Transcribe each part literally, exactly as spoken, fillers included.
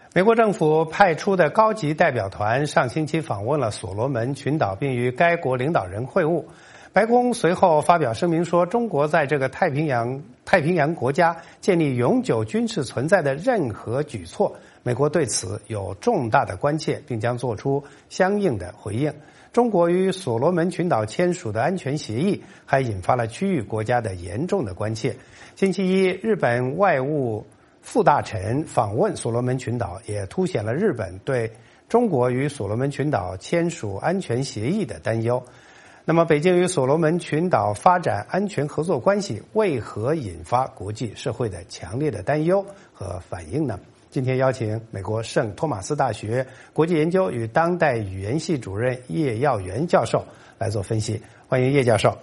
美国政府派出的高级代表团上星期访问了所罗门群岛，并与该国领导人会晤。白宫随后发表声明说，中国在这个太平洋太平洋国家建立永久军事存在的任何举措，美国对此有重大的关切，并将做出相应的回应。中国与所罗门群岛签署的安全协议还引发了区域国家的严重的关切。星期一，日本外务副大臣访问所罗门群岛，也凸显了日本对中国与所罗门群岛签署安全协议的担忧。那么，北京与所罗门群岛发展安全合作关系，为何引发国际社会的强烈的担忧和反应呢？今天邀请美国圣托马斯大学国际研究与当代语言系主任叶耀元教授来做分析。欢迎叶教授。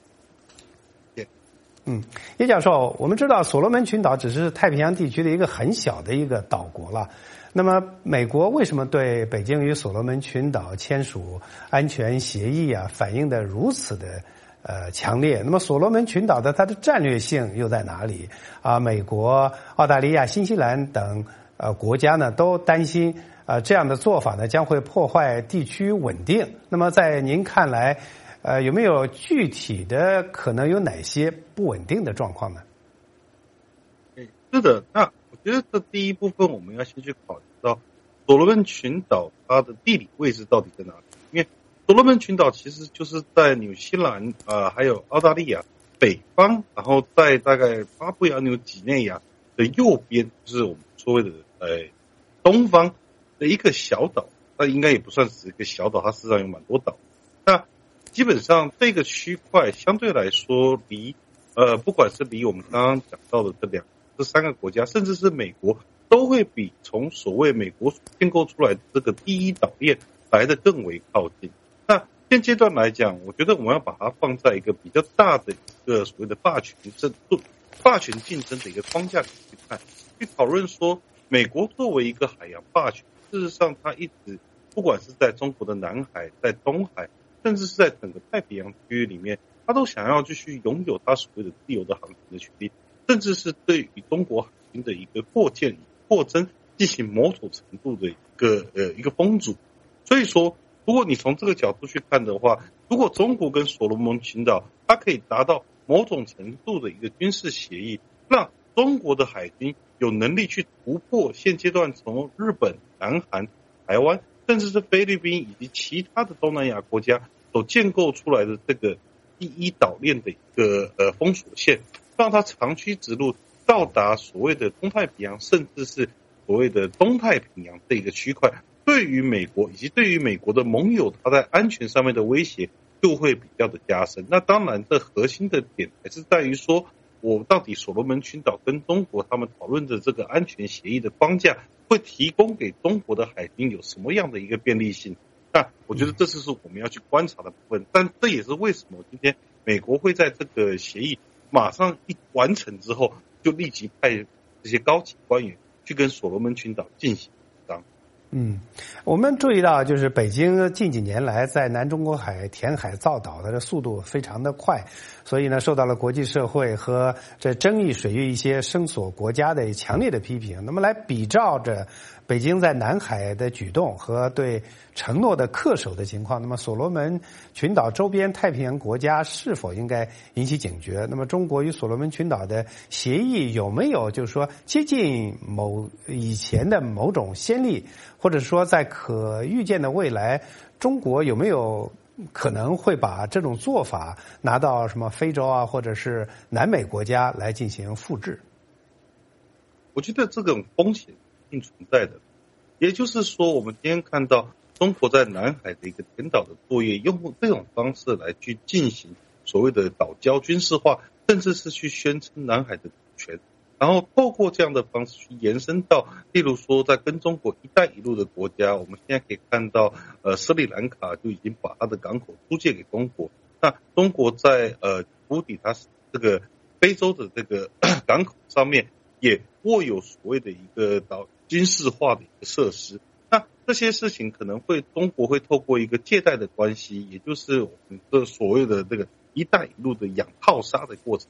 嗯，叶教授，我们知道所罗门群岛只是太平洋地区的一个很小的一个岛国了。那么，美国为什么对北京与所罗门群岛签署安全协议啊，反应的如此的呃强烈？那么，所罗门群岛的它的战略性又在哪里啊？美国、澳大利亚、新西兰等呃国家呢，都担心呃这样的做法呢将会破坏地区稳定。那么，在您看来，呃，有没有具体的可能有哪些不稳定的状况呢？ 是的，那我觉得这第一部分我们要先去考虑到所罗门群岛它的地理位置到底在哪里？因为所罗门群岛其实就是在纽西兰呃还有澳大利亚北方，然后在大概巴布亚纽几内亚的右边，就是我们所谓的呃东方的一个小岛。那应该也不算是一个小岛，它事实上有蛮多岛。那基本上这个区块相对来说离呃不管是离我们刚刚讲到的这两这三个国家，甚至是美国，都会比从所谓美国建构出来的这个第一岛链来得更为靠近。那现阶段来讲，我觉得我们要把它放在一个比较大的一个所谓的霸权争霸权竞争的一个框架里去看，去讨论说美国作为一个海洋霸权，事实上它一直不管是在中国的南海，在东海，甚至是在整个太平洋区域里面，他都想要继续拥有他所谓的自由的航行的权利，甚至是对于中国海军的一个扩建、扩增进行某种程度的一个呃一个封阻。所以说，如果你从这个角度去看的话，如果中国跟所罗门群岛它可以达到某种程度的一个军事协议，让中国的海军有能力去突破现阶段从日本、南韩、台湾，甚至是菲律宾以及其他的东南亚国家所建构出来的这个第一岛链的一个呃封锁线，让它长驱直入到达所谓的东太平洋，甚至是所谓的东太平洋这一个区块，对于美国以及对于美国的盟友，它在安全上面的威胁就会比较的加深。那当然，这核心的点还是在于说，我到底所罗门群岛跟中国他们讨论的这个安全协议的框架，会提供给中国的海军有什么样的一个便利性？那我觉得这是我们要去观察的部分。但这也是为什么今天美国会在这个协议马上一完成之后，就立即派这些高级官员去跟所罗门群岛进行协商。 嗯，我们注意到，就是北京近几年来在南中国海填海造岛的速度非常的快，所以呢，受到了国际社会和这争议水域一些声索国家的强烈的批评。那么，来比照着北京在南海的举动和对承诺的恪守的情况，那么所罗门群岛周边太平洋国家是否应该引起警觉？那么，中国与所罗门群岛的协议有没有就是说接近某以前的某种先例？或者说，在可预见的未来，中国有没有可能会把这种做法拿到什么非洲啊，或者是南美国家来进行复制？ 我觉得这种风险一定存在的。也就是说，我们今天看到中国在南海的一个填岛的作业，用这种方式来去进行所谓的岛礁军事化，甚至是去宣称南海的主权。然后透过这样的方式去延伸到，例如说在跟中国一带一路的国家，我们现在可以看到，呃，斯里兰卡就已经把它的港口租借给中国。那中国在呃吉布提，它这个非洲的这个港口上面也握有所谓的一个岛军事化的一个设施。那这些事情可能会中国会透过一个借贷的关系，也就是我们的所谓的这个一带一路的养套杀的过程，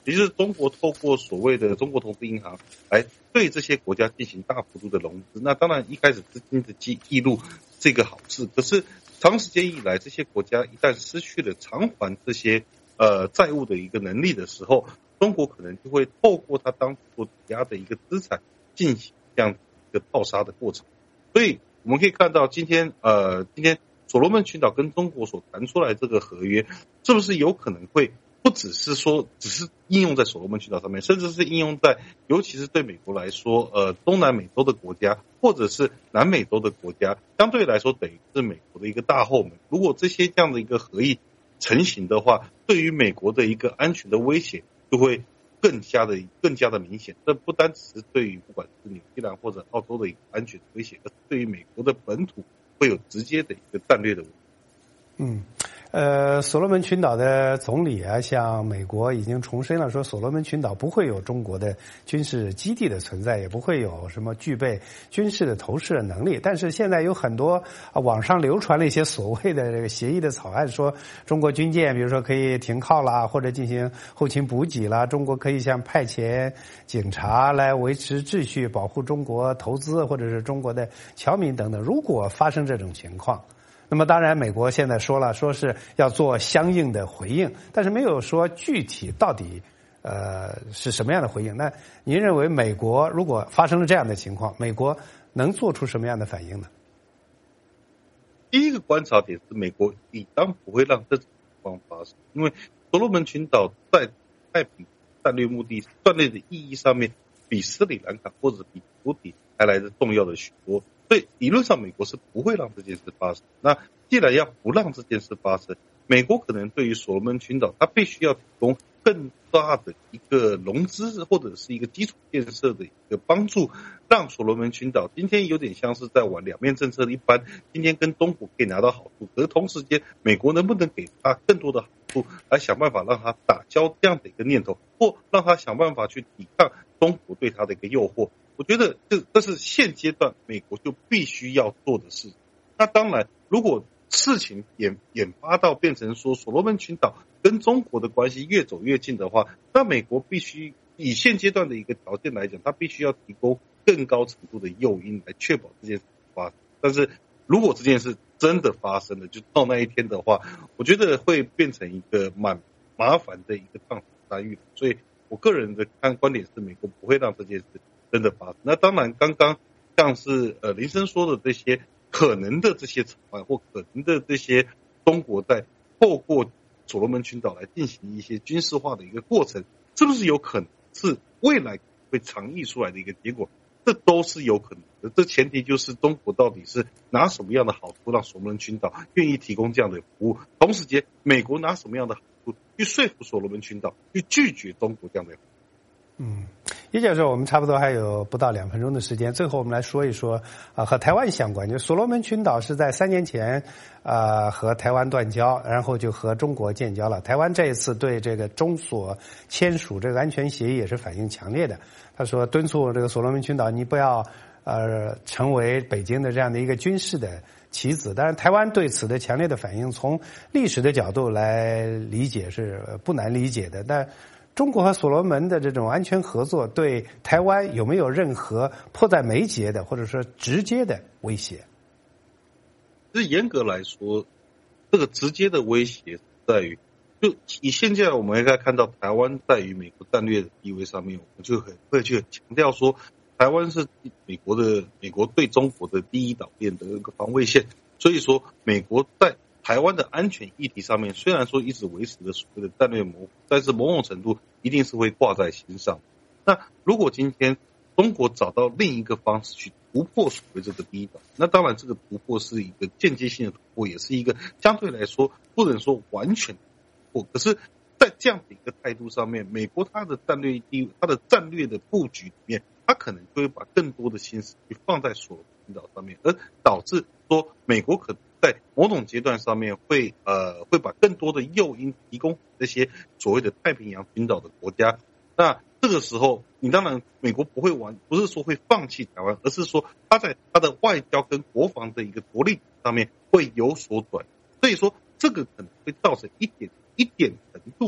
也就是中国透过所谓的中国投资银行来对这些国家进行大幅度的融资。那当然一开始资金的记录是一个好事，可是长时间以来，这些国家一旦失去了偿还这些呃债务的一个能力的时候，中国可能就会透过它当做抵押的一个资产进行这样一个套杀的过程。所以我们可以看到，今天呃，今天所罗门群岛跟中国所谈出来这个合约，是不是有可能会不只是说只是应用在所罗门群岛上面，甚至是应用在尤其是对美国来说，呃，东南美洲的国家或者是南美洲的国家，相对来说等于是美国的一个大后门。如果这些这样的一个合议成型的话，对于美国的一个安全的威胁就会更加的更加的明显。这不单只是对于不管是纽西兰或者澳洲的一个安全的威胁，而是对于美国的本土会有直接的一个战略的问题。 嗯。呃，所罗门群岛的总理啊，向美国已经重申了，说所罗门群岛不会有中国的军事基地的存在，也不会有什么具备军事的投射能力。但是现在有很多啊，网上流传了一些所谓的这个协议的草案，说中国军舰比如说可以停靠啦，或者进行后勤补给啦，中国可以像派遣警察来维持秩序，保护中国投资或者是中国的侨民等等。如果发生这种情况，那么当然美国现在说了，说是要做相应的回应，但是没有说具体到底呃是什么样的回应。那您认为美国如果发生了这样的情况，美国能做出什么样的反应呢？ 第一个观察点是，美国理当不会让这种情况发生，因为所罗门群岛在太平战略目的、战略的意义上面，比斯里兰卡或者比吉布提还来得重要的许多。所以理论上美国是不会让这件事发生。那既然要不让这件事发生，美国可能对于所罗门群岛，它必须要提供更大的一个融资或者是一个基础建设的一个帮助，让所罗门群岛今天有点像是在玩两面政策的一般，今天跟中国可以拿到好处，可是同时间美国能不能给他更多的好处，来想办法让他打消这样的一个念头，或让他想办法去抵抗中国对他的一个诱惑。我觉得这这是现阶段美国就必须要做的事。那当然，如果事情演演发到变成说所罗门群岛跟中国的关系越走越近的话，那美国必须以现阶段的一个条件来讲，它必须要提供更高程度的诱因来确保这件事发生。但是如果这件事真的发生了，就到那一天的话，我觉得会变成一个蛮麻烦的一个烫手山芋。所以我个人的看观点是，美国不会让这件事真的发生。那当然，刚刚像是呃林生说的这些可能的这些草案，或可能的这些中国在透过所罗门群岛来进行一些军事化的一个过程，是不是有可能是未来会常议出来的一个结果？这都是有可能的。这前提就是中国到底是拿什么样的好处让所罗门群岛愿意提供这样的服务，同时间美国拿什么样的好处去说服所罗门群岛去拒绝中国这样的服务。 嗯，叶教授，我们差不多还有不到两分钟的时间，最后我们来说一说啊、呃、和台湾相关。就所罗门群岛是在三年前啊、呃、和台湾断交，然后就和中国建交了。台湾这一次对这个中所签署这个安全协议也是反应强烈的。他说敦促这个所罗门群岛，你不要呃成为北京的这样的一个军事的棋子。当然，台湾对此的强烈的反应，从历史的角度来理解是不难理解的，但中国和所罗门的这种安全合作对台湾有没有任何迫在眉睫的或者说直接的威胁？ 其实严格来说，这个直接的威胁在于，就以现在我们应该看到台湾在于美国战略的地位上面，我们就很会去强调说，台湾是美国的美国对中国的第一岛链的一个防卫线。所以说，美国在台湾的安全议题上面，虽然说一直维持着所谓的战略模糊，但是某种程度一定是会挂在心上。那如果今天中国找到另一个方式去突破所谓这个第一岛，那当然这个突破是一个间接性的突破，也是一个相对来说不能说完全突破。可是，在这样的一个态度上面，美国它的战略地位、它的战略的布局里面，它可能就会把更多的心思去放在所罗门群岛上面，而导致说美国可能在某种阶段上面会呃会把更多的诱因提供这些所谓的太平洋群岛的国家。那这个时候，你当然美国不会完，不是说会放弃台湾，而是说他在他的外交跟国防的一个着力上面会有所转。所以说，这个可能会造成一点一点程度的一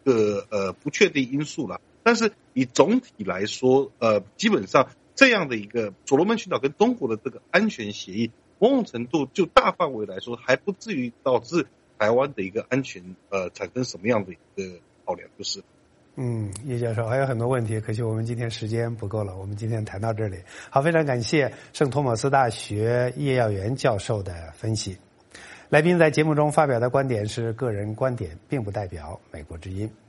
个呃不确定因素了。但是以总体来说，呃，基本上这样的一个所罗门群岛跟中国的这个安全协议，某种程度就大范围来说，还不至于导致台湾的一个安全呃产生什么样的一个考量，就是。 嗯，叶教授还有很多问题，可惜我们今天时间不够了，我们今天谈到这里。好，非常感谢圣托马斯大学叶耀元教授的分析。来宾在节目中发表的观点是个人观点，并不代表美国之音。